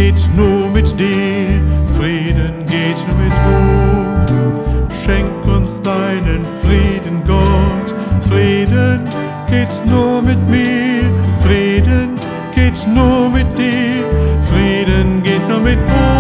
geht nur mit dir, Frieden geht nur mit uns. Schenk uns deinen Frieden, Gott. Frieden geht nur mit mir, Frieden geht nur mit dir, Frieden geht nur mit uns.